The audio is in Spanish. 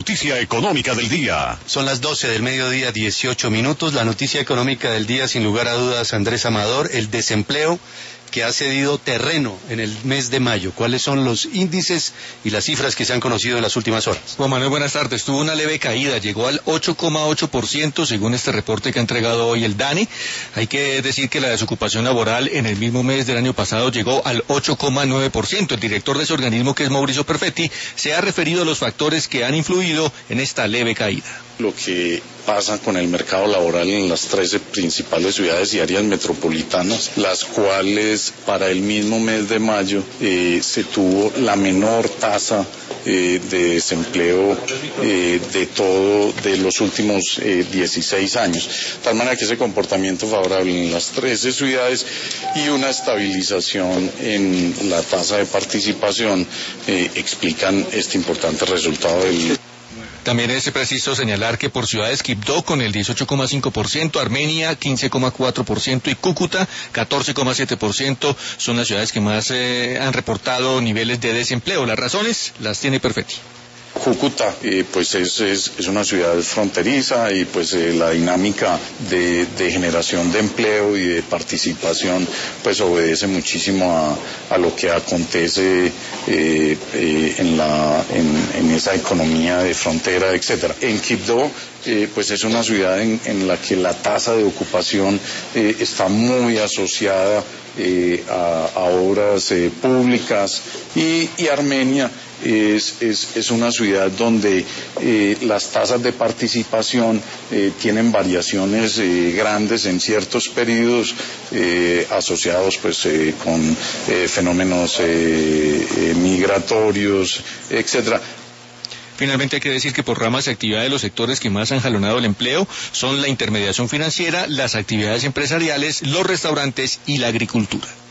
noticia económica del día. Son las 12 del mediodía, 18 minutos. La noticia económica del día, sin lugar a dudas, Andrés Amador, el desempleo que ha cedido terreno en el mes de mayo. ¿Cuáles son los índices y las cifras que se han conocido en las últimas horas? Juan Manuel, buenas tardes. Tuvo una leve caída, llegó al 8,8% según este reporte que ha entregado hoy el DANE. Hay que decir que la desocupación laboral en el mismo mes del año pasado llegó al 8,9%. El director de ese organismo, que es Mauricio Perfetti, se ha referido a los factores que han influido en esta leve caída. Lo que pasa con el mercado laboral en las 13 principales ciudades y áreas metropolitanas, las cuales para el mismo mes de mayo se tuvo la menor tasa de desempleo de los últimos 16 años. De tal manera que ese comportamiento favorable en las 13 ciudades y una estabilización en la tasa de participación explican este importante resultado del... También es preciso señalar que por ciudades Quibdó con el 18,5%, Armenia 15,4% y Cúcuta 14,7% son las ciudades que más han reportado niveles de desempleo. Las razones las tiene Perfetti. Cúcuta pues es una ciudad fronteriza y pues la dinámica de generación de empleo y de participación pues obedece muchísimo a lo que acontece en esa economía de frontera, etcétera. En Quibdó pues es una ciudad en la que la tasa de ocupación está muy asociada a obras públicas y Armenia es una ciudad donde las tasas de participación tienen variaciones grandes en ciertos periodos asociados pues con fenómenos migratorios, etcétera. Finalmente hay que decir que por ramas de actividad de los sectores que más han jalonado el empleo son la intermediación financiera, las actividades empresariales, los restaurantes y la agricultura.